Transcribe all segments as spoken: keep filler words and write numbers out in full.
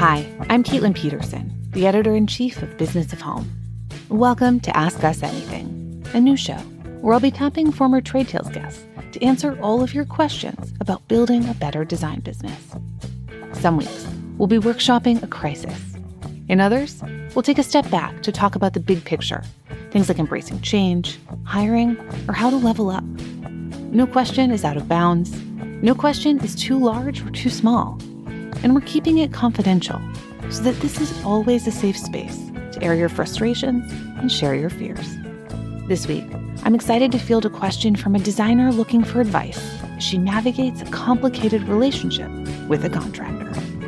Hi, I'm Caitlin Peterson, the editor-in-chief of Business of Home. Welcome to Ask Us Anything, a new show where I'll be tapping former Trade Tales guests to answer all of your questions about building a better design business. Some weeks, we'll be workshopping a crisis. In others, we'll take a step back to talk about the big picture, things like embracing change, hiring, or how to level up. No question is out of bounds. No question is too large or too small. And we're keeping it confidential so that this is always a safe space to air your frustrations and share your fears. This week, I'm excited to field a question from a designer looking for advice as she navigates a complicated relationship with a contractor.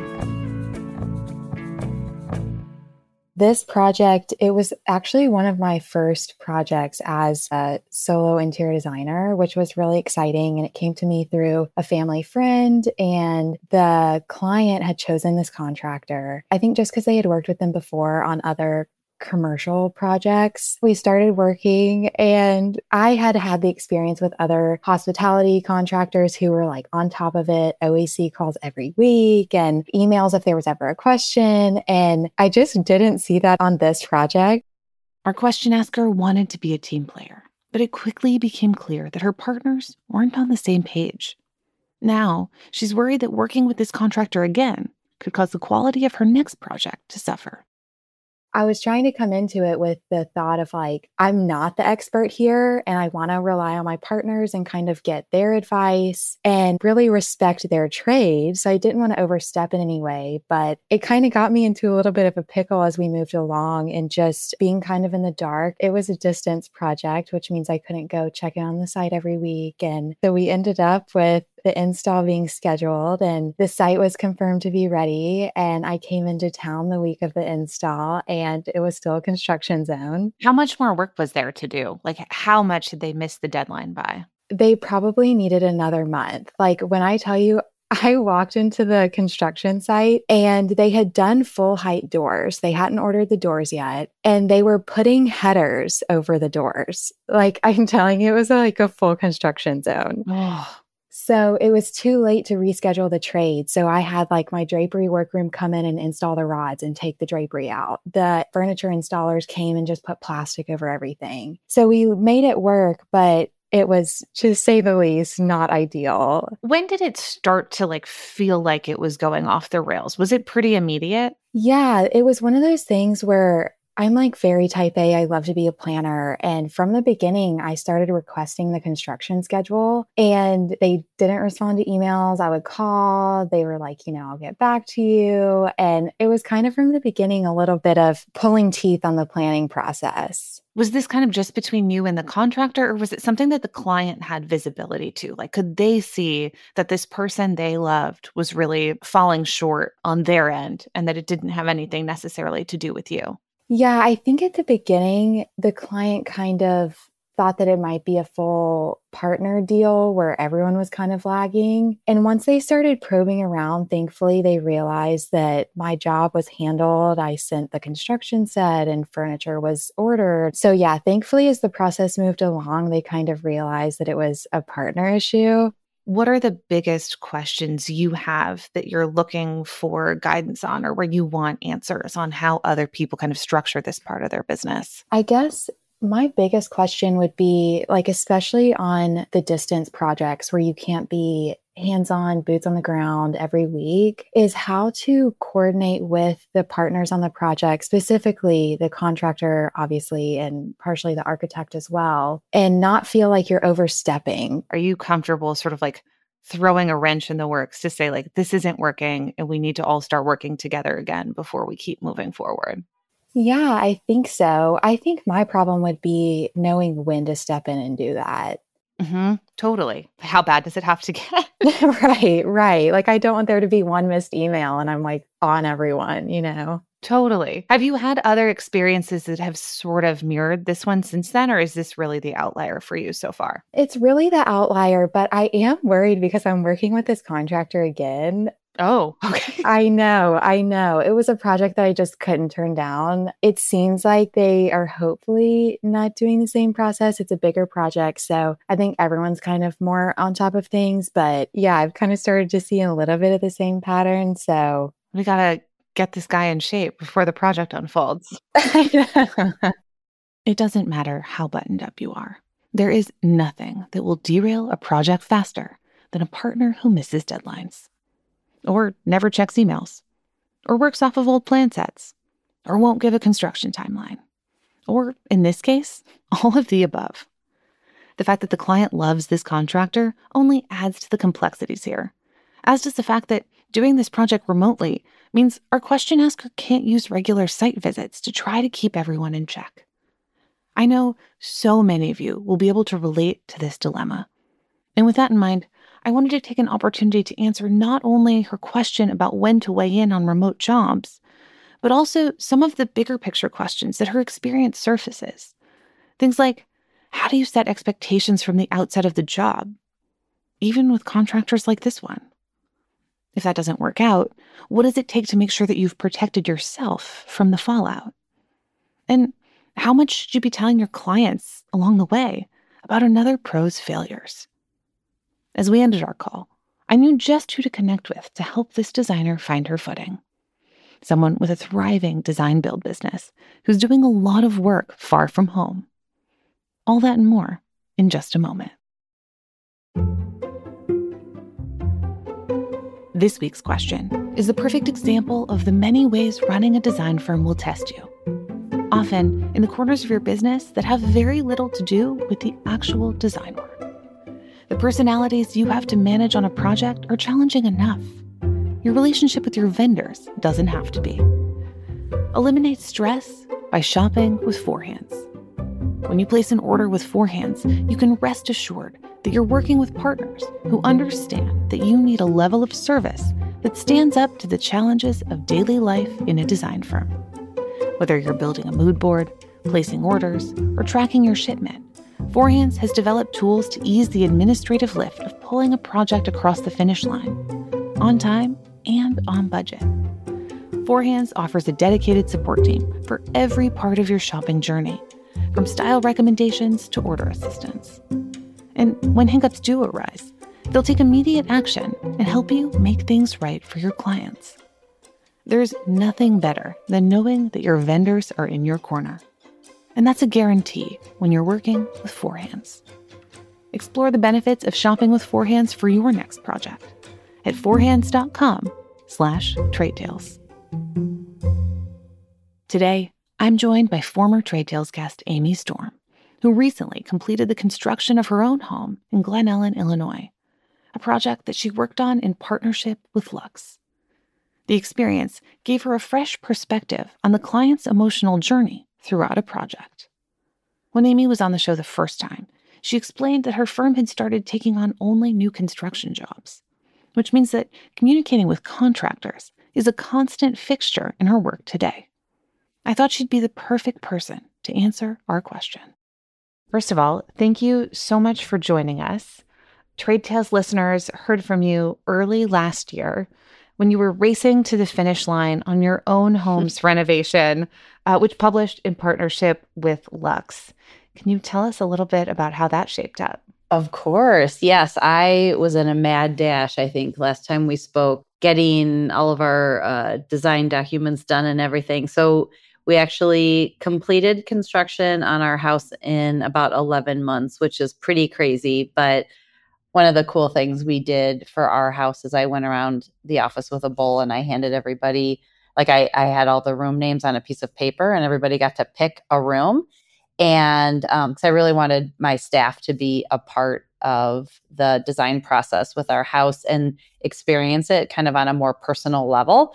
This project, it was actually one of my first projects as a solo interior designer, which was really exciting. And it came to me through a family friend, and the client had chosen this contractor. I think just because they had worked with them before on other commercial projects. We started working, and I had had the experience with other hospitality contractors who were like on top of it, O A C calls every week and emails if there was ever a question. And I just didn't see that on this project. Our question asker wanted to be a team player, but it quickly became clear that her partners weren't on the same page. Now, she's worried that working with this contractor again could cause the quality of her next project to suffer. I was trying to come into it with the thought of like, I'm not the expert here, and I want to rely on my partners and kind of get their advice and really respect their trade. So I didn't want to overstep in any way, but it kind of got me into a little bit of a pickle as we moved along and just being kind of in the dark. It was a distance project, which means I couldn't go check in on the site every week. And so we ended up with the install being scheduled, and the site was confirmed to be ready. And I came into town the week of the install, and it was still a construction zone. How much more work was there to do? Like, how much did they miss the deadline by? They probably needed another month. Like, when I tell you, I walked into the construction site and they had done full height doors. They hadn't ordered the doors yet, and they were putting headers over the doors. Like, I'm telling you, it was like a full construction zone. Oh. So it was too late to reschedule the trade. So I had like my drapery workroom come in and install the rods and take the drapery out. The furniture installers came and just put plastic over everything. So we made it work, but it was, to say the least, not ideal. When did it start to like feel like it was going off the rails? Was it pretty immediate? Yeah, it was one of those things where I'm like very type A. I love to be a planner. And from the beginning, I started requesting the construction schedule, and they didn't respond to emails. I would call. They were like, you know, I'll get back to you. And it was kind of from the beginning a little bit of pulling teeth on the planning process. Was this kind of just between you and the contractor, or was it something that the client had visibility to? Like, could they see that this person they loved was really falling short on their end and that it didn't have anything necessarily to do with you? Yeah, I think at the beginning, the client kind of thought that it might be a full partner deal where everyone was kind of lagging. And once they started probing around, thankfully, they realized that my job was handled. I sent the construction set and furniture was ordered. So yeah, thankfully, as the process moved along, they kind of realized that it was a partner issue. What are the biggest questions you have that you're looking for guidance on, or where you want answers on how other people kind of structure this part of their business? I guess my biggest question would be, like, especially on the distance projects where you can't be hands-on, boots on the ground every week, is how to coordinate with the partners on the project, specifically the contractor, obviously, and partially the architect as well, and not feel like you're overstepping. Are you comfortable sort of like throwing a wrench in the works to say, like, this isn't working and we need to all start working together again before we keep moving forward? Yeah, I think so. I think my problem would be knowing when to step in and do that. Mm-hmm. Totally. How bad does it have to get? Right, right. Like, I don't want there to be one missed email and I'm like on everyone, you know? Totally. Have you had other experiences that have sort of mirrored this one since then, or is this really the outlier for you so far? It's really the outlier, but I am worried because I'm working with this contractor again. Oh, okay. I know, I know. It was a project that I just couldn't turn down. It seems like they are hopefully not doing the same process. It's a bigger project, so I think everyone's kind of more on top of things. But yeah, I've kind of started to see a little bit of the same pattern, so We got to get this guy in shape before the project unfolds. It doesn't matter how buttoned up you are. There is nothing that will derail a project faster than a partner who misses deadlines, or never checks emails, or works off of old plan sets, or won't give a construction timeline, or, in this case, all of the above. The fact that the client loves this contractor only adds to the complexities here, as does the fact that doing this project remotely means our question asker can't use regular site visits to try to keep everyone in check. I know so many of you will be able to relate to this dilemma. And with that in mind, I wanted to take an opportunity to answer not only her question about when to weigh in on remote jobs, but also some of the bigger picture questions that her experience surfaces. Things like, how do you set expectations from the outset of the job, even with contractors like this one? If that doesn't work out, what does it take to make sure that you've protected yourself from the fallout? And how much should you be telling your clients along the way about another pro's failures? As we ended our call, I knew just who to connect with to help this designer find her footing. Someone with a thriving design build business who's doing a lot of work far from home. All that and more in just a moment. This week's question is the perfect example of the many ways running a design firm will test you. Often in the corners of your business that have very little to do with the actual design work. The personalities you have to manage on a project are challenging enough. Your relationship with your vendors doesn't have to be. Eliminate stress by shopping with Four Hands. When you place an order with Four Hands, you can rest assured that you're working with partners who understand that you need a level of service that stands up to the challenges of daily life in a design firm. Whether you're building a mood board, placing orders, or tracking your shipment, Four Hands has developed tools to ease the administrative lift of pulling a project across the finish line, on time and on budget. Four Hands offers a dedicated support team for every part of your shopping journey, from style recommendations to order assistance. And when hiccups do arise, they'll take immediate action and help you make things right for your clients. There's nothing better than knowing that your vendors are in your corner. And that's a guarantee when you're working with Four Hands. Explore the benefits of shopping with Four Hands for your next project at fourhands.com slash trade tales. Today, I'm joined by former Trade Tales guest Amy Storm, who recently completed the construction of her own home in Glen Ellen, Illinois, a project that she worked on in partnership with Lux. The experience gave her a fresh perspective on the client's emotional journey throughout a project. When Amy was on the show the first time, she explained that her firm had started taking on only new construction jobs, which means that communicating with contractors is a constant fixture in her work today. I thought she'd be the perfect person to answer our question. First of all, thank you so much for joining us. Trade Tales listeners heard from you early last year when you were racing to the finish line on your own home's renovation, uh, which published in partnership with Lux. Can you tell us a little bit about how that shaped up? Of course. Yes, I was in a mad dash, I think, last time we spoke, getting all of our uh, design documents done and everything. So we actually completed construction on our house in about eleven months, which is pretty crazy. But one of the cool things we did for our house is I went around the office with a bowl and I handed everybody, like I, I had all the room names on a piece of paper and everybody got to pick a room. And um, because I really wanted my staff to be a part of the design process with our house and experience it kind of on a more personal level.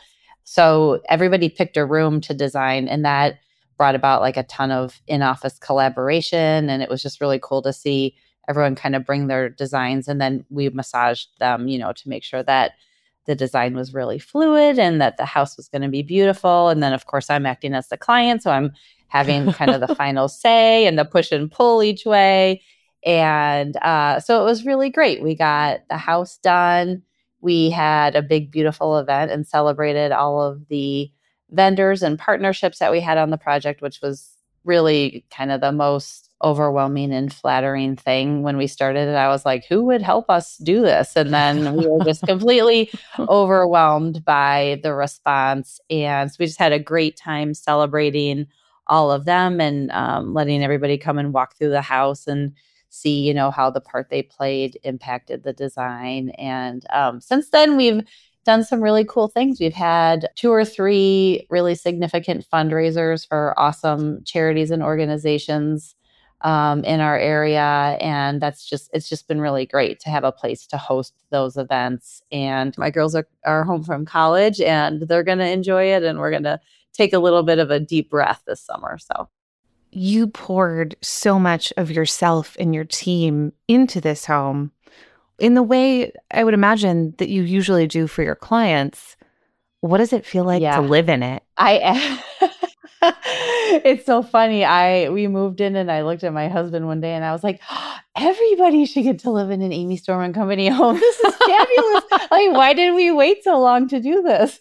So everybody picked a room to design, and that brought about like a ton of in-office collaboration. And it was just really cool to see everyone kind of bring their designs, and then we massaged them, you know, to make sure that the design was really fluid and that the house was going to be beautiful. And then, of course, I'm acting as the client, so I'm having kind of the final say and the push and pull each way. And uh, so it was really great. We got the house done. We had a big, beautiful event and celebrated all of the vendors and partnerships that we had on the project, which was really kind of the most overwhelming and flattering thing. When we started it, I was like, who would help us do this? And then we were just completely overwhelmed by the response. And so we just had a great time celebrating all of them and um, letting everybody come and walk through the house and see, you know, how the part they played impacted the design. And um, since then, we've done some really cool things. We've had two or three really significant fundraisers for awesome charities and organizations um, in our area. And that's just, it's just been really great to have a place to host those events. And my girls are, are home from college and they're going to enjoy it. And we're going to take a little bit of a deep breath this summer. So you poured so much of yourself and your team into this home in the way I would imagine that you usually do for your clients. What does it feel like yeah. to live in it? I It's so funny. I we moved in and I looked at my husband one day and I was like, oh, everybody should get to live in an Amy Storm and Company home. This is fabulous. Like, why did we wait so long to do this?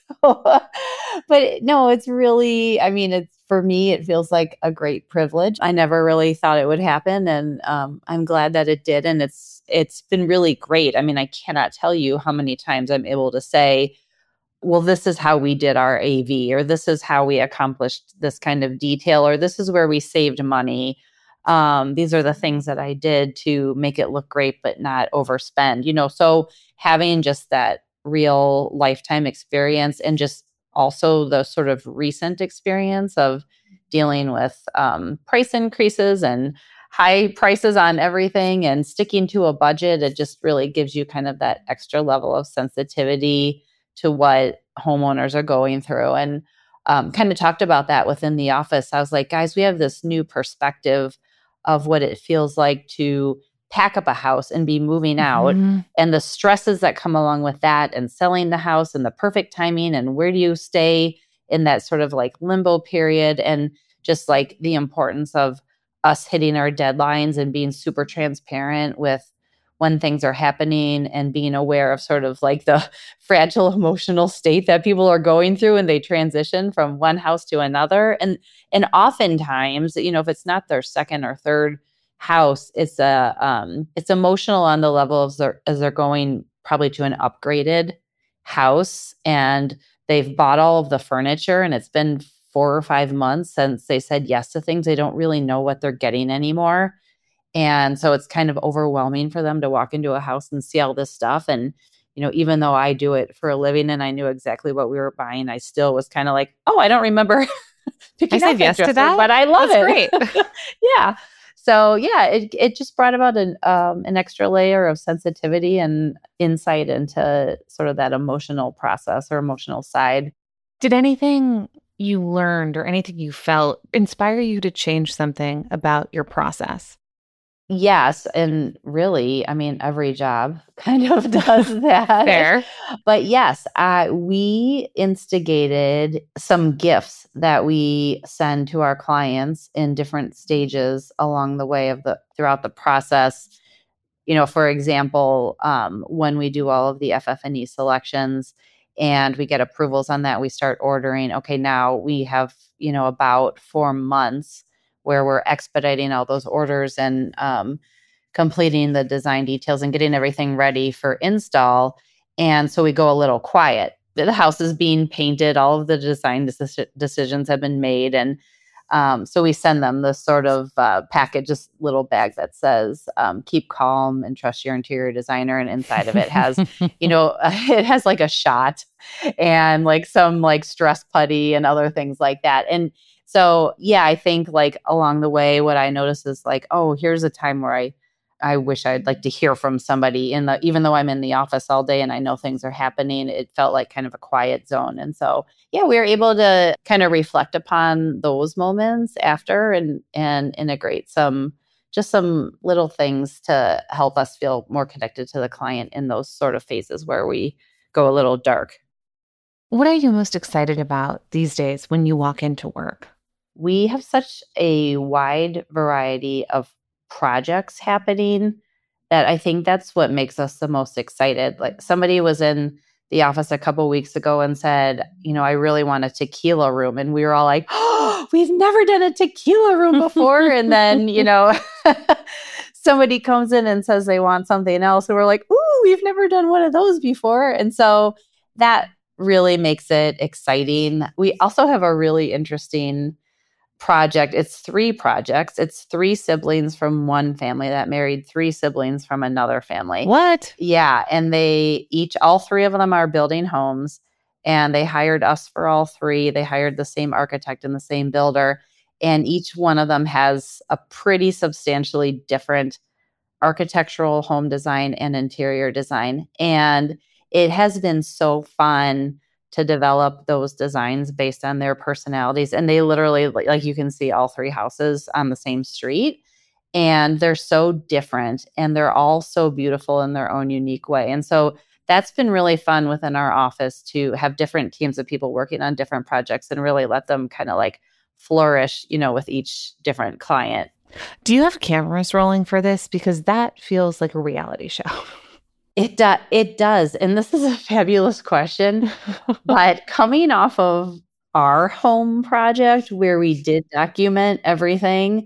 But no, it's really, I mean, it's for me, it feels like a great privilege. I never really thought it would happen. And um, I'm glad that it did. And it's it's been really great. I mean, I cannot tell you how many times I'm able to say, well, this is how we did our A V, or this is how we accomplished this kind of detail, or this is where we saved money. Um, these are the things that I did to make it look great, but not overspend, you know, so having just that real lifetime experience and just also the sort of recent experience of dealing with um, price increases and high prices on everything and sticking to a budget, it just really gives you kind of that extra level of sensitivity to what homeowners are going through. And um, kind of talked about that within the office. I was like, guys, we have this new perspective of what it feels like to pack up a house and be moving out Mm-hmm. and the stresses that come along with that and selling the house and the perfect timing and where do you stay in that sort of like limbo period, and just like the importance of us hitting our deadlines and being super transparent with when things are happening and being aware of sort of like the fragile emotional state that people are going through and they transition from one house to another. And and oftentimes, you know, if it's not their second or third house, it's a um, it's emotional on the level of their, as they're going probably to an upgraded house and they've bought all of the furniture and it's been four or five months since they said yes to things. They don't really know what they're getting anymore. And so it's kind of overwhelming for them to walk into a house and see all this stuff. And, you know, even though I do it for a living and I knew exactly what we were buying, I still was kind of like, oh, I don't remember picking I said up yes that to dresser, that. but I love That's it. great. Yeah. So yeah, it it just brought about an um, an extra layer of sensitivity and insight into sort of that emotional process or emotional side. Did anything you learned or anything you felt inspire you to change something about your process? Yes. And really, I mean, every job kind of does that. Fair. But yes, uh, we instigated some gifts that we send to our clients in different stages along the way of the throughout the process. You know, for example, um, when we do all of the F F and E selections and we get approvals on that, we start ordering. Okay, now we have, you know, about four months where we're expediting all those orders and um, completing the design details and getting everything ready for install. And so we go a little quiet. The house is being painted. All of the design deci- decisions have been made. And um, so we send them this sort of uh, package, this little bag that says, um, keep calm and trust your interior designer. And inside of it has, you know, it has like a shot and like some like stress putty and other things like that. And so, yeah, I think like along the way, what I noticed is like, oh, here's a time where I, I wish I'd like to hear from somebody in the, even though I'm in the office all day and I know things are happening, it felt like kind of a quiet zone. And so, yeah, we were able to kind of reflect upon those moments after and, and integrate some, just some little things to help us feel more connected to the client in those sort of phases where we go a little dark. What are you most excited about these days when you walk into work? We have such a wide variety of projects happening that I think that's what makes us the most excited. Like somebody was in the office a couple weeks ago and said, you know, I really want a tequila room. And we were all like, oh, we've never done a tequila room before. And then, you know, somebody comes in and says they want something else. And we're like, ooh, we've never done one of those before. And so that really makes it exciting. We also have a really interesting project. It's three projects. It's three siblings from one family that married three siblings from another family. What? Yeah. And they each, all three of them are building homes, and they hired us for all three. They hired the same architect and the same builder. And each one of them has a pretty substantially different architectural home design and interior design. And it has been so fun to develop those designs based on their personalities. And they literally, like you can see all three houses on the same street, and they're so different, and they're all so beautiful in their own unique way. And so that's been really fun within our office to have different teams of people working on different projects and really let them kind of like flourish, you know, with each different client. Do you have cameras rolling for this? Because that feels like a reality show. It, do- it does. And this is a fabulous question. But coming off of our home project where we did document everything,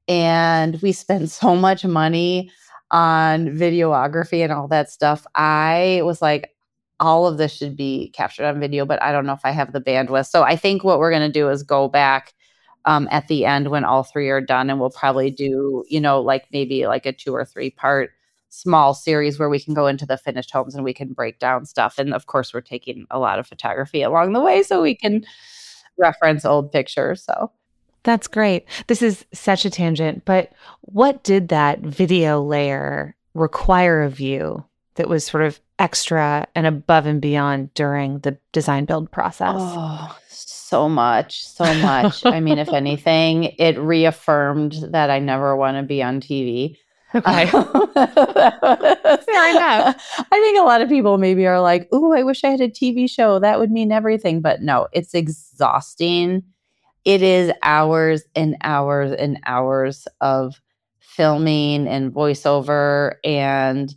and we spent so much money on videography and all that stuff, I was like, all of this should be captured on video, but I don't know if I have the bandwidth. So I think what we're going to do is go back um, at the end when all three are done, and we'll probably do, you know, like maybe like a two or three part small series where we can go into the finished homes and we can break down stuff. And of course, we're taking a lot of photography along the way so we can reference old pictures. So that's great. This is such a tangent, but what did that video layer require of you that was sort of extra and above and beyond during the design build process? Oh, so much, so much. I mean, if anything, it reaffirmed that I never want to be on T V. Okay. Fair enough. I think a lot of people maybe are like, ooh, I wish I had a T V show. That would mean everything. But no, it's exhausting. It is hours and hours and hours of filming and voiceover and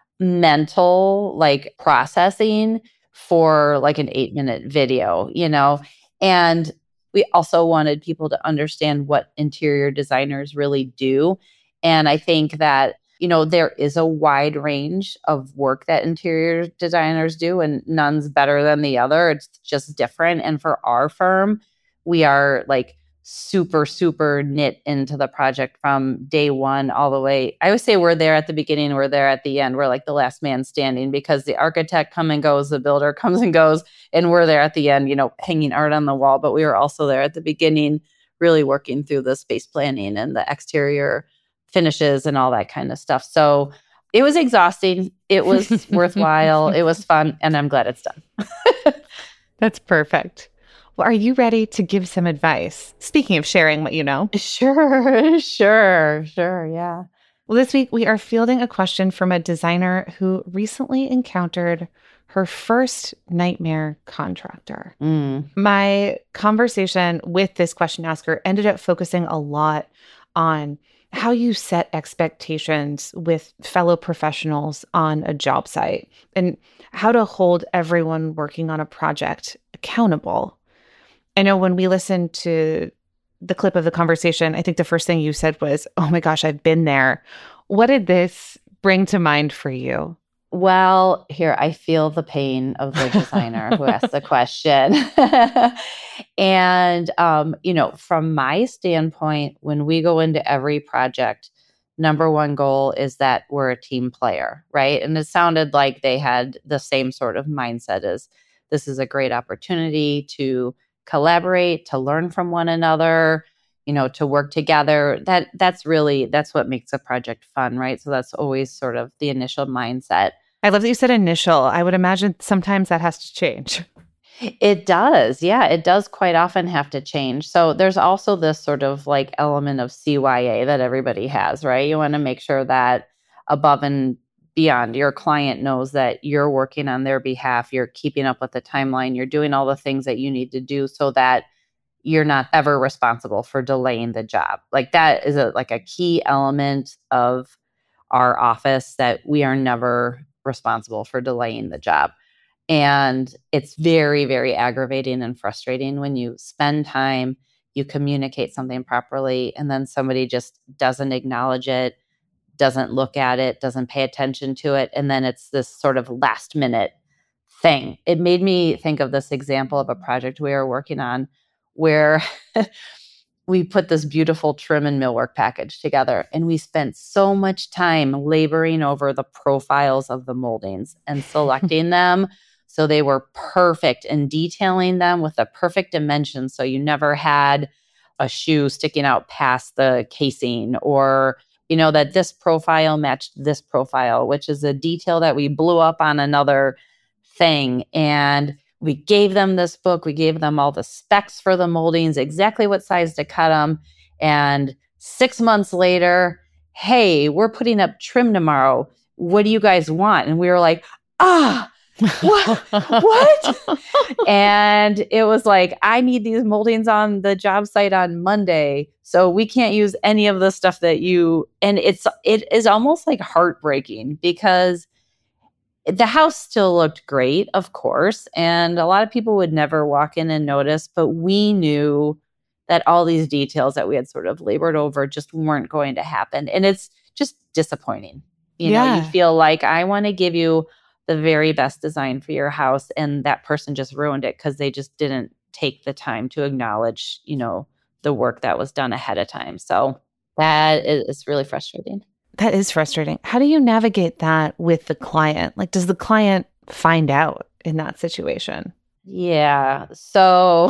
mental like processing for like an eight minute video, you know? And we also wanted people to understand what interior designers really do. And I think that, you know, there is a wide range of work that interior designers do, and none's better than the other. It's just different. And for our firm, we are like super, super knit into the project from day one all the way. I always say we're there at the beginning, we're there at the end. We're like the last man standing, because the architect comes and goes, the builder comes and goes, and we're there at the end, you know, hanging art on the wall. But we were also there at the beginning, really working through the space planning and the exterior finishes and all that kind of stuff. So it was exhausting. It was worthwhile. It was fun. And I'm glad it's done. That's perfect. Well, are you ready to give some advice? Speaking of sharing what you know. Sure, sure, sure. Yeah. Well, this week we are fielding a question from a designer who recently encountered her first nightmare contractor. Mm. My conversation with this question asker ended up focusing a lot on how you set expectations with fellow professionals on a job site and how to hold everyone working on a project accountable. I know when we listened to the clip of the conversation, I think the first thing you said was, oh my gosh, I've been there. What did this bring to mind for you? Well, here, I feel the pain of the designer who asked the question. And, um, you know, from my standpoint, when we go into every project, number one goal is that we're a team player, right? And it sounded like they had the same sort of mindset as this is a great opportunity to collaborate, to learn from one another, you know, to work together. That that's really, that's what makes a project fun, right? So that's always sort of the initial mindset. I love that you said initial. I would imagine sometimes that has to change. It does. Yeah, it does quite often have to change. So there's also this sort of like element of C Y A that everybody has, right? You want to make sure that above and beyond, your client knows that you're working on their behalf, you're keeping up with the timeline, you're doing all the things that you need to do so that you're not ever responsible for delaying the job. Like that is a like a key element of our office, that we are never responsible for delaying the job. And it's very, very aggravating and frustrating when you spend time, you communicate something properly, and then somebody just doesn't acknowledge it, doesn't look at it, doesn't pay attention to it, and then it's this sort of last minute thing. It made me think of this example of a project we were working on where we put this beautiful trim and millwork package together, and we spent so much time laboring over the profiles of the moldings and selecting them so they were perfect and detailing them with the perfect dimensions so you never had a shoe sticking out past the casing, or you know that this profile matched this profile, which is a detail that we blew up on another thing. And we gave them this book. We gave them all the specs for the moldings, exactly what size to cut them. And six months later, hey, we're putting up trim tomorrow. What do you guys want? And we were like, ah, what? What? And it was like, I need these moldings on the job site on Monday, so we can't use any of the stuff that you, and it's, it is almost like heartbreaking because the house still looked great, of course, and a lot of people would never walk in and notice, but we knew that all these details that we had sort of labored over just weren't going to happen. And it's just disappointing. You yeah. know, you feel like I want to give you the very best design for your house, and that person just ruined it because they just didn't take the time to acknowledge, you know, the work that was done ahead of time. So that is really frustrating. That is frustrating. How do you navigate that with the client? Like, does the client find out in that situation? Yeah. So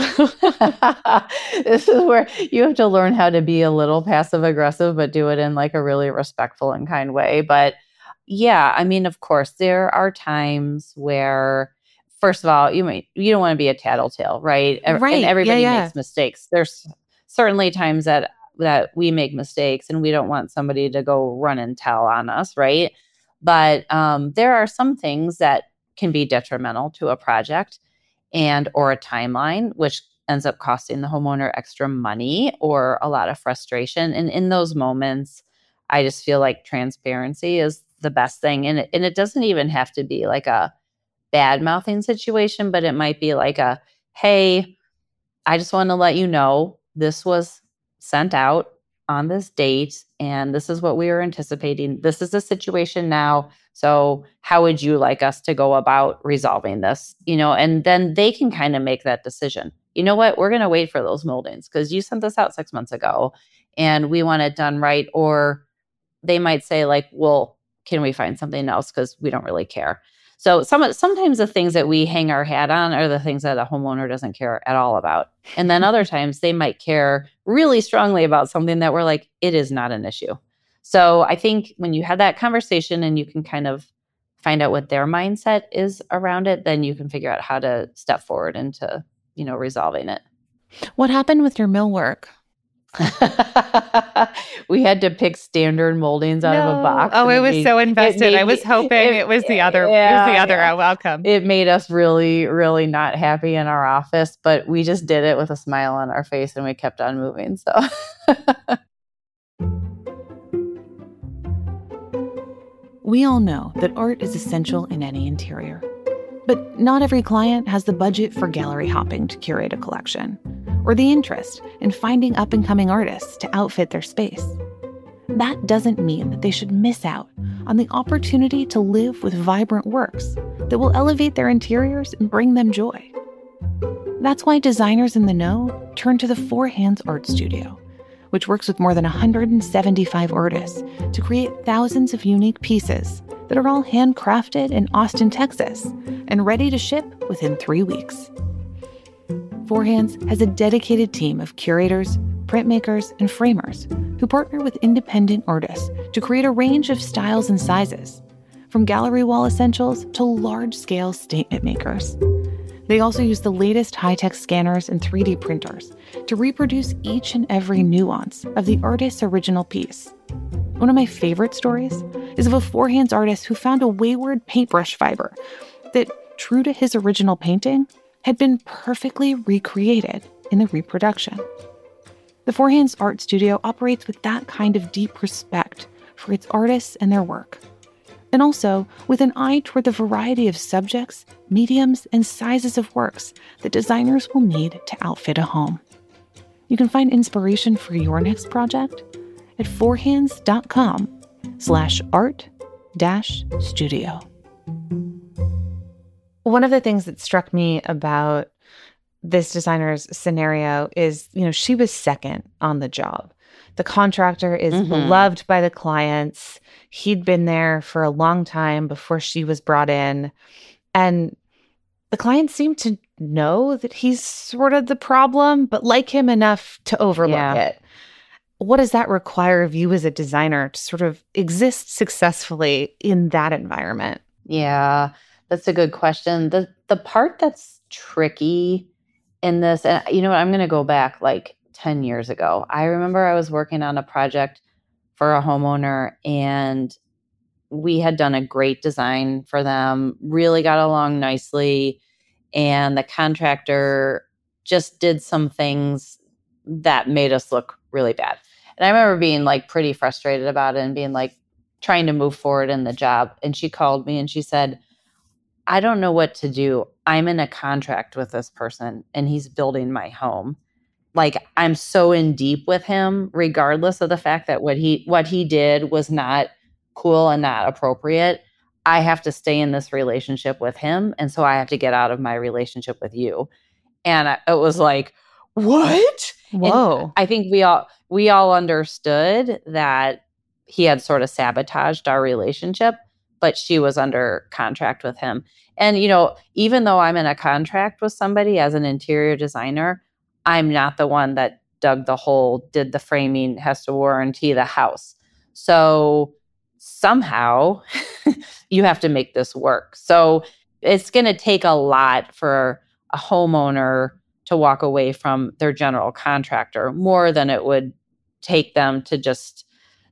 this is where you have to learn how to be a little passive aggressive, but do it in like a really respectful and kind way. But yeah, I mean, of course, there are times where, first of all, you might, you don't want to be a tattletale, right? Right. And everybody yeah, yeah. makes mistakes. There's certainly times that that we make mistakes and we don't want somebody to go run and tell on us, right? But um, there are some things that can be detrimental to a project and or a timeline, which ends up costing the homeowner extra money or a lot of frustration. And in those moments, I just feel like transparency is the best thing. And it, and it doesn't even have to be like a bad mouthing situation, but it might be like a, hey, I just want to let you know this was sent out on this date, and this is what we were anticipating. This is the situation now. So how would you like us to go about resolving this? You know, and then they can kind of make that decision. You know what? We're going to wait for those moldings because you sent this out six months ago and we want it done right. Or they might say like, well, can we find something else? Because we don't really care. So some sometimes the things that we hang our hat on are the things that a homeowner doesn't care at all about. And then other times they might care really strongly about something that we're like, it is not an issue. So I think when you have that conversation and you can kind of find out what their mindset is around it, then you can figure out how to step forward into, you know, resolving it. What happened with your millwork? We had to pick standard moldings out no. of a box. Oh, it was made, so invested. I was hoping it, it was the other. Yeah, it was the other yeah. outcome. It made us really, really not happy in our office, but we just did it with a smile on our face and we kept on moving. So. We all know that art is essential in any interior, but not every client has the budget for gallery hopping to curate a collection, or the interest in finding up-and-coming artists to outfit their space. That doesn't mean that they should miss out on the opportunity to live with vibrant works that will elevate their interiors and bring them joy. That's why designers in the know turn to the Four Hands Art Studio, which works with more than one hundred seventy-five artists to create thousands of unique pieces that are all handcrafted in Austin, Texas, and ready to ship within three weeks. Four Hands has a dedicated team of curators, printmakers, and framers who partner with independent artists to create a range of styles and sizes, from gallery wall essentials to large-scale statement makers. They also use the latest high-tech scanners and three D printers to reproduce each and every nuance of the artist's original piece. One of my favorite stories is of a Four Hands artist who found a wayward paintbrush fiber that, true to his original painting, had been perfectly recreated in the reproduction. The Four Hands Art Studio operates with that kind of deep respect for its artists and their work, and also with an eye toward the variety of subjects, mediums, and sizes of works that designers will need to outfit a home. You can find inspiration for your next project at fourhands.com slash art dash studio. One of the things that struck me about this designer's scenario is, you know, she was second on the job. The contractor is mm-hmm. beloved by the clients. He'd been there for a long time before she was brought in. And the clients seem to know that he's sort of the problem, but like him enough to overlook yeah. it. What does that require of you as a designer to sort of exist successfully in that environment? Yeah, that's a good question. The the part that's tricky in this, and you know what, I'm going to go back like ten years ago. I remember I was working on a project for a homeowner, and we had done a great design for them, really got along nicely. And the contractor just did some things that made us look really bad. And I remember being like pretty frustrated about it and being like trying to move forward in the job. And she called me and she said, I don't know what to do. I'm in a contract with this person and he's building my home. Like, I'm so in deep with him, regardless of the fact that what he what he did was not cool and not appropriate. I have to stay in this relationship with him. And so I have to get out of my relationship with you. And I, it was like, what? Whoa. And I think we all, we all understood that he had sort of sabotaged our relationship, but she was under contract with him. And, you know, even though I'm in a contract with somebody as an interior designer, I'm not the one that dug the hole, did the framing, has to warranty the house. So somehow you have to make this work. So it's going to take a lot for a homeowner to walk away from their general contractor, more than it would take them to just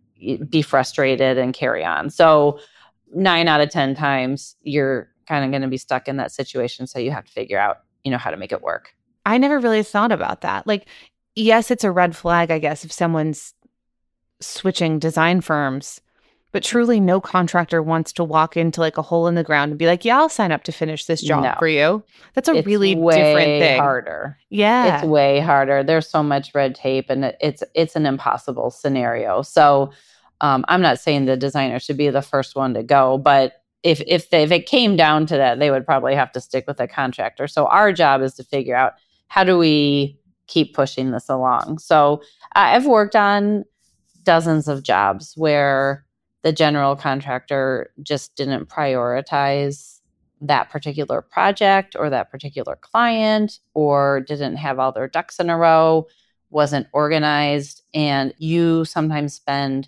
be frustrated and carry on. So nine out of ten times you're kind of going to be stuck in that situation. So you have to figure out, you know, how to make it work. I never really thought about that. Like, yes, it's a red flag, I guess, if someone's switching design firms. But truly, no contractor wants to walk into like a hole in the ground and be like, yeah, I'll sign up to finish this job no. for you. That's a it's really way different thing. harder. Yeah. It's way harder. There's so much red tape and it's it's an impossible scenario. So um, I'm not saying the designer should be the first one to go, but if if, they, if it came down to that, they would probably have to stick with a contractor. So our job is to figure out, how do we keep pushing this along? So I've worked on dozens of jobs where the general contractor just didn't prioritize that particular project or that particular client, or didn't have all their ducks in a row, wasn't organized. And you sometimes spend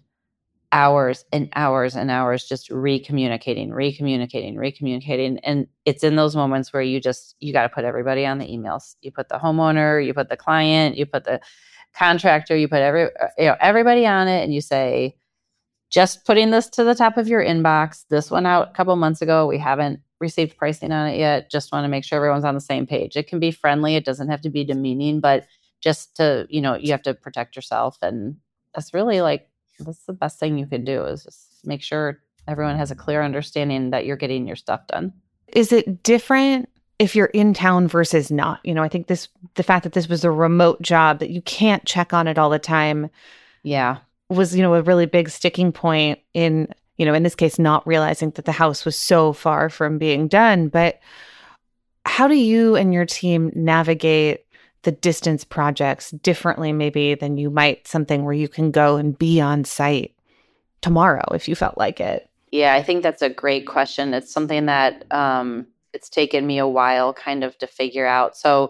hours and hours and hours just recommunicating, recommunicating, recommunicating. And it's in those moments where you just, you got to put everybody on the emails. You put the homeowner, you put the client, you put the contractor, you put every, you know, everybody on it. And you say, just putting this to the top of your inbox. This went out a couple months ago. We haven't received pricing on it yet. Just want to make sure everyone's on the same page. It can be friendly. It doesn't have to be demeaning, but just to, you know, you have to protect yourself. And that's really like, that's the best thing you can do, is just make sure everyone has a clear understanding that you're getting your stuff done. Is it different if you're in town versus not? You know, I think this, the fact that this was a remote job, that you can't check on it all the time. Yeah. Was, you know, a really big sticking point in, you know, in this case, not realizing that the house was so far from being done. But how do you and your team navigate the distance projects differently maybe than you might something where you can go and be on site tomorrow if you felt like it? Yeah, I think that's a great question. It's something that um, it's taken me a while kind of to figure out. So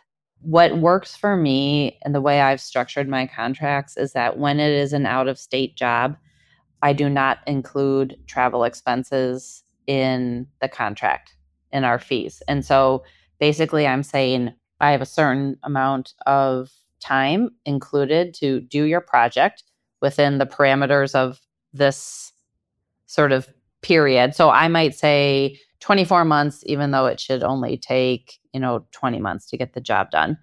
what works for me and the way I've structured my contracts is that when it is an out-of-state job, I do not include travel expenses in the contract, in our fees. And so basically I'm saying I have a certain amount of time included to do your project within the parameters of this sort of period. So I might say twenty-four months, even though it should only take, you know, twenty months to get the job done.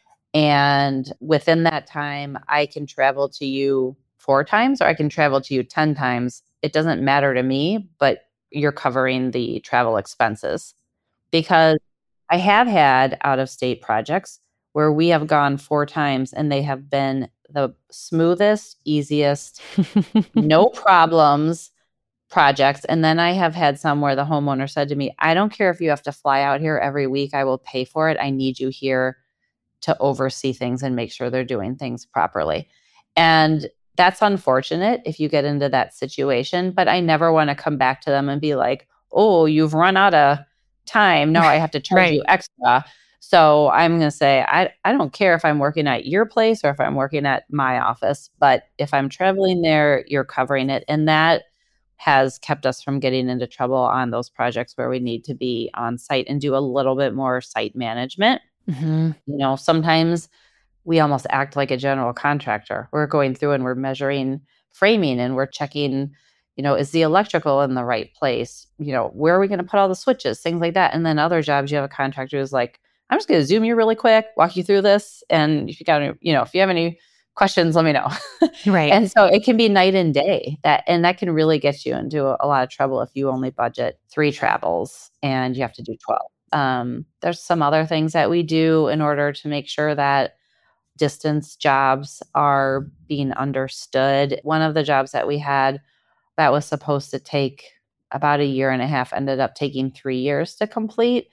And within that time, I can travel to you four times or I can travel to you ten times. It doesn't matter to me, but you're covering the travel expenses. Because I have had out-of-state projects where we have gone four times and they have been the smoothest, easiest, no problems projects. And then I have had some where the homeowner said to me, I don't care if you have to fly out here every week. I will pay for it. I need you here to oversee things and make sure they're doing things properly. And that's unfortunate if you get into that situation, but I never want to come back to them and be like, oh, you've run out of time. Now I have to charge Right. you extra. So I'm going to say, I, I don't care if I'm working at your place or if I'm working at my office, but if I'm traveling there, you're covering it. And that has kept us from getting into trouble on those projects where we need to be on site and do a little bit more site management. Mm-hmm. You know, sometimes we almost act like a general contractor. We're going through and we're measuring framing and we're checking, you know, is the electrical in the right place? You know, where are we going to put all the switches, things like that. And then other jobs, you have a contractor who's like, I'm just going to zoom you really quick, walk you through this. And if you got any, you know, if you have any questions, let me know. Right. And so it can be night and day that, and that can really get you into a, a lot of trouble if you only budget three travels and you have to do twelve. Um, there's some other things that we do in order to make sure that distance jobs are being understood. One of the jobs that we had that was supposed to take about a year and a half ended up taking three years to complete.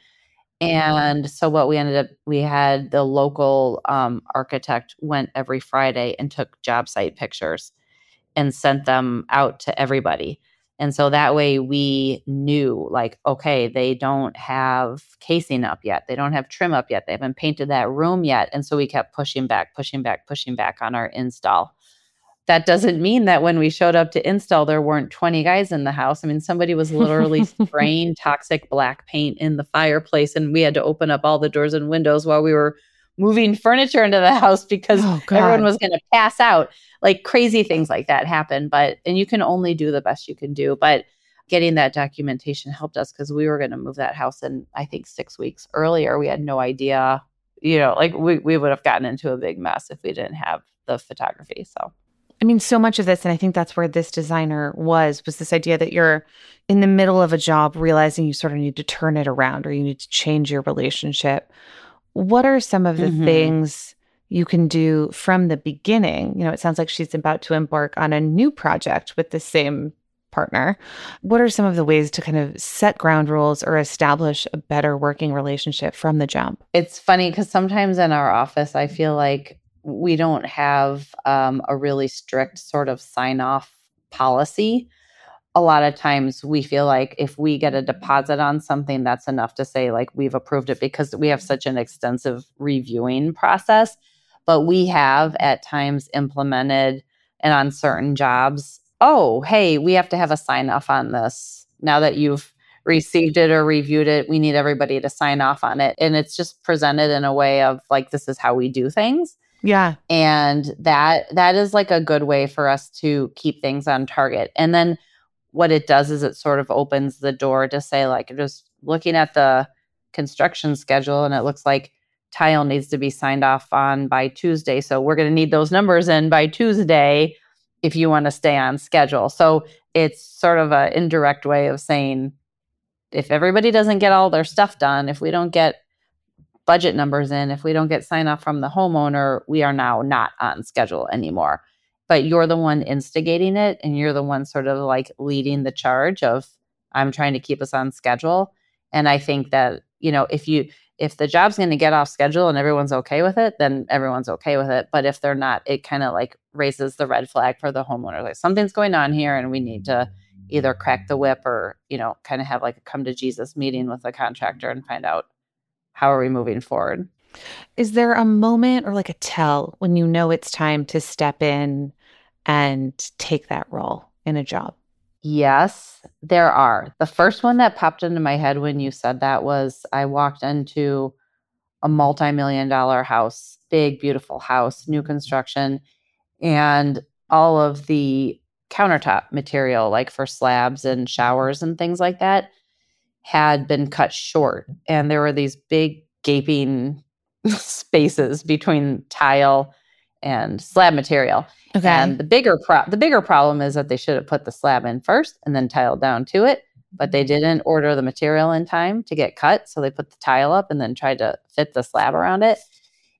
And so what we ended up, we had the local um, architect went every Friday and took job site pictures and sent them out to everybody. And so that way we knew like, okay, they don't have casing up yet. They don't have trim up yet. They haven't painted that room yet. And so we kept pushing back, pushing back, pushing back on our install. That doesn't mean that when we showed up to install, there weren't twenty guys in the house. I mean, somebody was literally spraying toxic black paint in the fireplace, and we had to open up all the doors and windows while we were moving furniture into the house because Oh, God. everyone was going to pass out. Like crazy things like that happen. But, and you can only do the best you can do. But getting that documentation helped us because we were going to move that house in, I think, six weeks earlier. We had no idea, you know, like we, we would have gotten into a big mess if we didn't have the photography. So. I mean, so much of this, and I think that's where this designer was, was this idea that you're in the middle of a job, realizing you sort of need to turn it around or you need to change your relationship. What are some of the Mm-hmm. things you can do from the beginning? You know, it sounds like she's about to embark on a new project with the same partner. What are some of the ways to kind of set ground rules or establish a better working relationship from the jump? It's funny because sometimes in our office, I feel like we don't have um, a really strict sort of sign off policy. A lot of times we feel like if we get a deposit on something, that's enough to say like we've approved it because we have such an extensive reviewing process. But we have at times implemented and on certain jobs, oh, hey, we have to have a sign off on this. Now that you've received it or reviewed it, we need everybody to sign off on it. And it's just presented in a way of like, this is how we do things. Yeah. And that that is like a good way for us to keep things on target. And then what it does is it sort of opens the door to say, like, just looking at the construction schedule and it looks like tile needs to be signed off on by Tuesday. So we're going to need those numbers in by Tuesday if you want to stay on schedule. So it's sort of an indirect way of saying, if everybody doesn't get all their stuff done, if we don't get budget numbers in, if we don't get sign off from the homeowner, we are now not on schedule anymore. But you're the one instigating it and you're the one sort of like leading the charge of, I'm trying to keep us on schedule. And I think that, you know, if you, if the job's going to get off schedule and everyone's okay with it, then everyone's okay with it. But if they're not, it kind of like raises the red flag for the homeowner. Like something's going on here and we need to either crack the whip or, you know, kind of have like a come to Jesus meeting with the contractor and find out how are we moving forward. Is there a moment or like a tell when you know it's time to step in and take that role in a job? Yes, there are. The first one that popped into my head when you said that was I walked into a multi-million dollar house, big, beautiful house, new construction, and all of the countertop material, like for slabs and showers and things like that, had been cut short. And there were these big gaping spaces between tile and slab material. Okay. And the bigger pro- the bigger problem is that they should have put the slab in first and then tiled down to it, but they didn't order the material in time to get cut. So they put the tile up and then tried to fit the slab around it.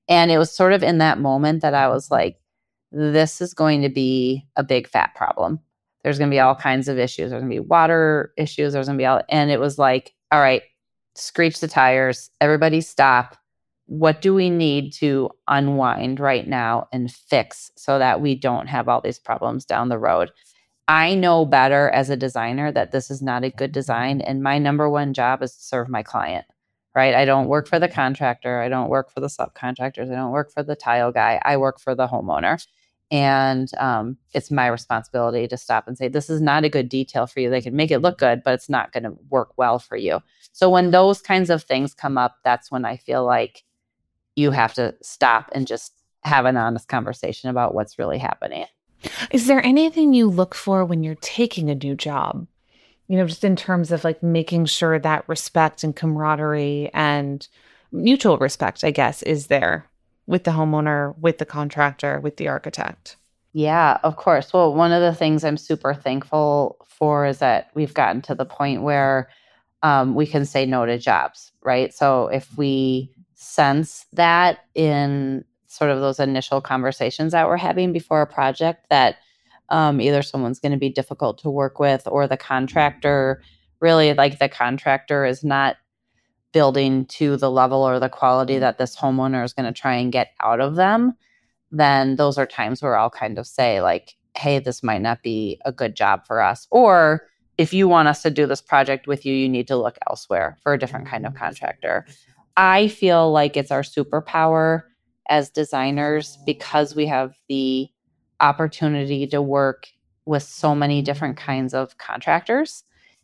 And it was sort of in that moment that I was like, this is going to be a big fat problem. There's going to be all kinds of issues. There's going to be water issues. There's going to be all, and it was like, all right, screech the tires, everybody stop. What do we need to unwind right now and fix so that we don't have all these problems down the road? I know better as a designer that this is not a good design. And my number one job is to serve my client, right? I don't work for the contractor. I don't work for the subcontractors. I don't work for the tile guy. I work for the homeowner. And um, it's my responsibility to stop and say, this is not a good detail for you. They can make it look good, but it's not going to work well for you. So when those kinds of things come up, that's when I feel like you have to stop and just have an honest conversation about what's really happening. Is there anything you look for when you're taking a new job? You know, just in terms of like making sure that respect and camaraderie and mutual respect, I guess, is there with the homeowner, with the contractor, with the architect? Yeah, of course. Well, one of the things I'm super thankful for is that we've gotten to the point where um, we can say no to jobs, right? So if we sense that in sort of those initial conversations that we're having before a project that um, either someone's going to be difficult to work with or the contractor, really like the contractor is not building to the level or the quality that this homeowner is going to try and get out of them, then those are times where I'll kind of say like, hey, this might not be a good job for us. Or if you want us to do this project with you, you need to look elsewhere for a different kind of contractor. I feel like it's our superpower as designers because we have the opportunity to work with so many different kinds of contractors.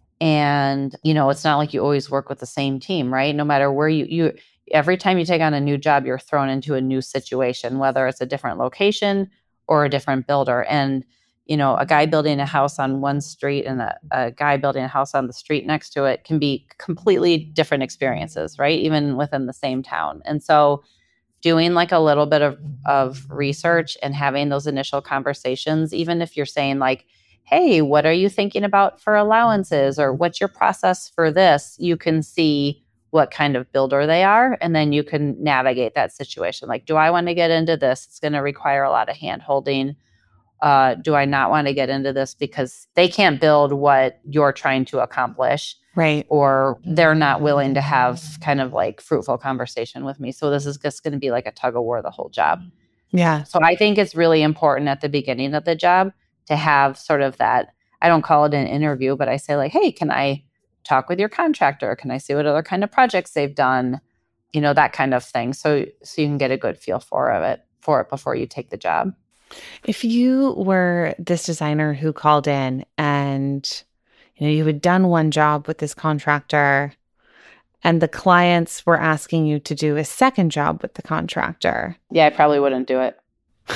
And, you know, it's not like you always work with the same team, right? No matter where you, you, every time you take on a new job, you're thrown into a new situation, whether it's a different location or a different builder. And, you know, a guy building a house on one street and a, a guy building a house on the street next to it can be completely different experiences, right? Even within the same town. And so doing like a little bit of, of research and having those initial conversations, even if you're saying like, hey, what are you thinking about for allowances or what's your process for this? You can see what kind of builder they are, and then you can navigate that situation. Like, do I want to get into this? It's going to require a lot of hand holding. Uh, do I not want to get into this because they can't build what you're trying to accomplish? Right. Or they're not willing to have kind of like fruitful conversation with me. So this is just going to be like a tug of war the whole job. Yeah. So I think it's really important at the beginning of the job to have sort of that, I don't call it an interview, but I say like, hey, can I talk with your contractor? Can I see what other kind of projects they've done? You know, that kind of thing. So, so you can get a good feel for it, for it before you take the job. If you were this designer who called in and, you know, you had done one job with this contractor and the clients were asking you to do a second job with the contractor. Yeah, I probably wouldn't do it.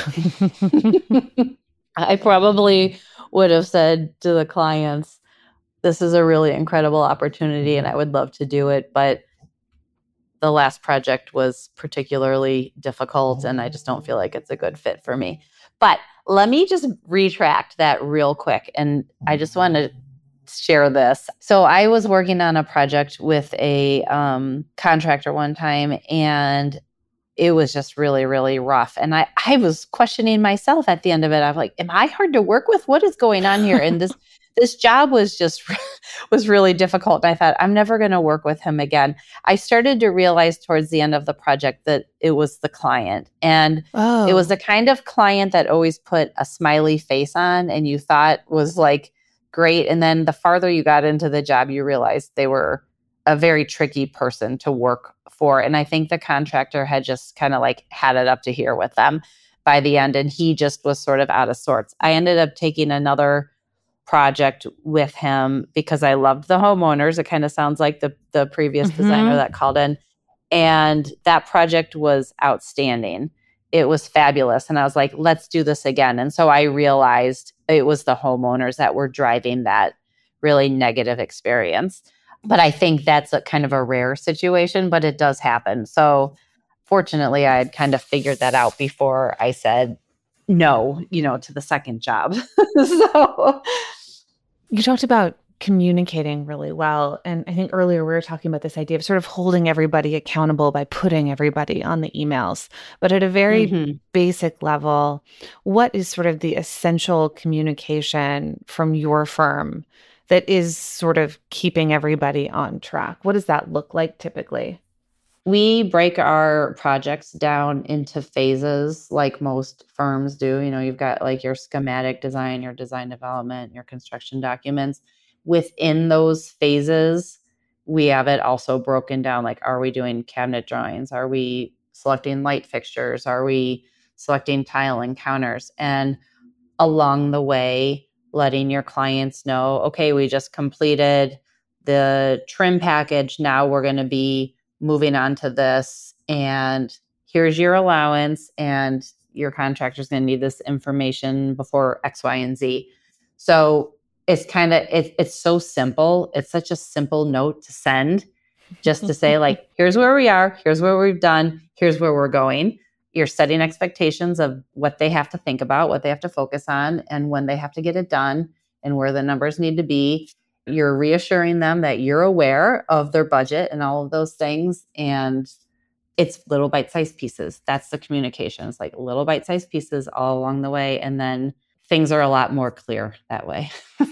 I probably would have said to the clients, this is a really incredible opportunity and I would love to do it, but the last project was particularly difficult and I just don't feel like it's a good fit for me. But let me just retract that real quick. And I just want to share this. So I was working on a project with a um, contractor one time, and it was just really, really rough. And I, I was questioning myself at the end of it. I'm like, am I hard to work with? What is going on here? And this this job was just was really difficult. And I thought, I'm never going to work with him again. I started to realize towards the end of the project that it was the client. And Oh. it was the kind of client that always put a smiley face on and you thought was like great. And then the farther you got into the job, you realized they were a very tricky person to work for. And I think the contractor had just kind of like had it up to here with them by the end. And he just was sort of out of sorts. I ended up taking another project with him because I loved the homeowners. It kind of sounds like the, the previous Mm-hmm. designer that called in. And that project was outstanding. It was fabulous. And I was like, let's do this again. And so I realized it was the homeowners that were driving that really negative experience. But I think that's a kind of a rare situation, but it does happen. So fortunately, I had kind of figured that out before I said no, you know, to the second job. So You talked about communicating really well. And I think earlier we were talking about this idea of sort of holding everybody accountable by putting everybody on the emails. But at a very mm-hmm. basic level, what is sort of the essential communication from your firm that is sort of keeping everybody on track? What does that look like typically? We break our projects down into phases like most firms do. You know, you've got like your schematic design, your design development, your construction documents. Within those phases, we have it also broken down. Like, are we doing cabinet drawings? Are we selecting light fixtures? Are we selecting tile and counters? And along the way, letting your clients know, okay, we just completed the trim package. Now we're going to be moving on to this. And here's your allowance. And your contractor's going to need this information before X, Y, and Z. So it's kind of, it, it's so simple. It's such a simple note to send, just to say like, here's where we are, here's where we've done, here's where we're going. You're setting expectations of what they have to think about, what they have to focus on, and when they have to get it done, and where the numbers need to be. You're reassuring them that you're aware of their budget and all of those things. And it's little bite-sized pieces. That's the communication. It's like little bite-sized pieces all along the way. And then things are a lot more clear that way.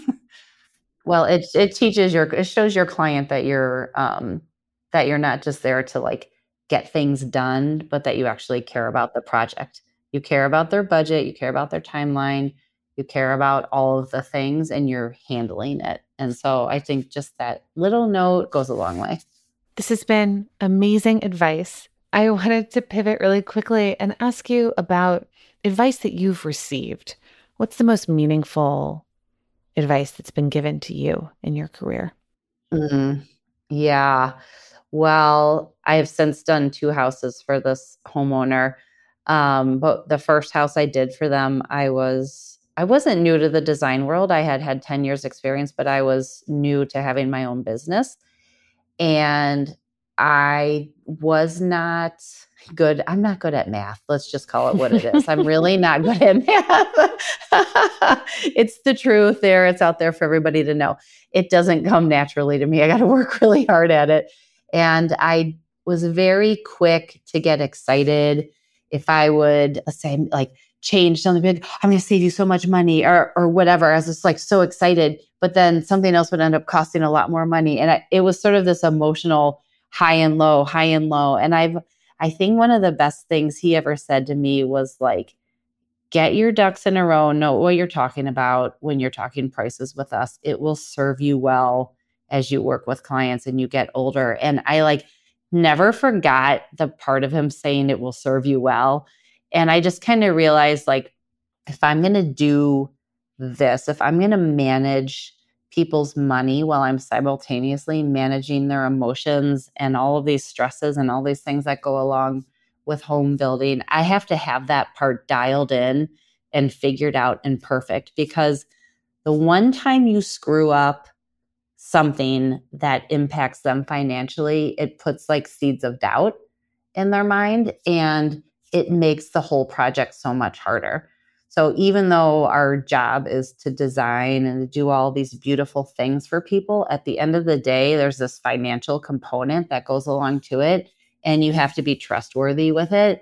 Well, it it teaches your, it shows your client that you're, um, that you're not just there to like get things done, but that you actually care about the project. You care about their budget. You care about their timeline. You care about all of the things, and you're handling it. And so I think just that little note goes a long way. This has been amazing advice. I wanted to pivot really quickly and ask you about advice that you've received. What's the most meaningful advice that's been given to you in your career? Mm-hmm. Yeah. Well, I have since done two houses for this homeowner. Um, but the first house I did for them, I was I wasn't new to the design world. I had had ten years experience, but I was new to having my own business. And I was not good. I'm not good at math. Let's just call it what it is. I'm really not good at math. It's the truth there. It's out there for everybody to know. It doesn't come naturally to me. I got to work really hard at it. And I was very quick to get excited if I would, let's say, like, change something big, I'm going to save you so much money or or whatever. I was just like so excited, but then something else would end up costing a lot more money. And I, it was sort of this emotional high and low, high and low. And I've, I think one of the best things he ever said to me was like, get your ducks in a row, know what you're talking about when you're talking prices with us. It will serve you well as you work with clients and you get older. And I like never forgot the part of him saying it will serve you well. And I just kind of realized, like, if I'm going to do this, if I'm going to manage people's money while I'm simultaneously managing their emotions and all of these stresses and all these things that go along with home building, I have to have that part dialed in and figured out and perfect. Because the one time you screw up something that impacts them financially, it puts like seeds of doubt in their mind. And it makes the whole project so much harder. So even though our job is to design and to do all these beautiful things for people, at the end of the day, there's this financial component that goes along to it. And you have to be trustworthy with it.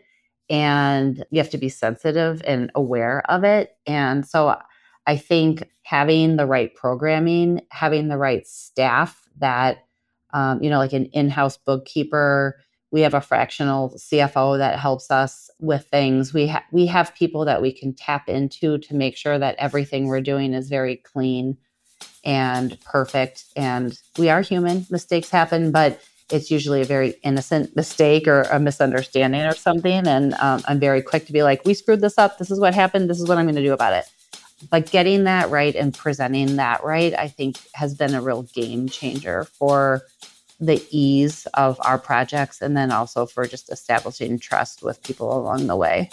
And you have to be sensitive and aware of it. And so I think having the right programming, having the right staff that, um, you know, like an in-house bookkeeper. We have a fractional C F O that helps us with things. We have we have people that we can tap into to make sure that everything we're doing is very clean and perfect. And we are human. Mistakes happen, but it's usually a very innocent mistake or a misunderstanding or something. And um, I'm very quick to be like, we screwed this up. This is what happened. This is what I'm going to do about it. But getting that right and presenting that right, I think has been a real game changer for the ease of our projects, and then also for just establishing trust with people along the way.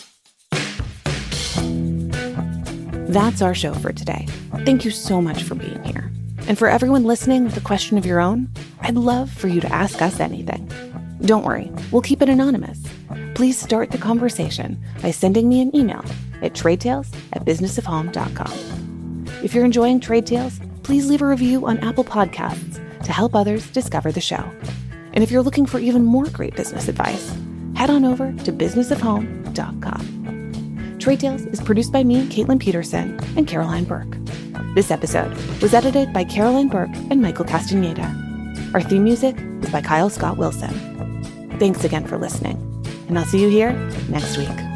That's our show for today. Thank you so much for being here. And for everyone listening with a question of your own, I'd love for you to ask us anything. Don't worry, we'll keep it anonymous. Please start the conversation by sending me an email at tradetales at business of home dot com. If you're enjoying Trade Tales, please leave a review on Apple Podcasts to help others discover the show. And if you're looking for even more great business advice, head on over to business of home dot com. Trade Tales is produced by me, Caitlin Peterson, and Caroline Burke. This episode was edited by Caroline Burke and Michael Castaneda. Our theme music is by Kyle Scott Wilson. Thanks again for listening, and I'll see you here next week.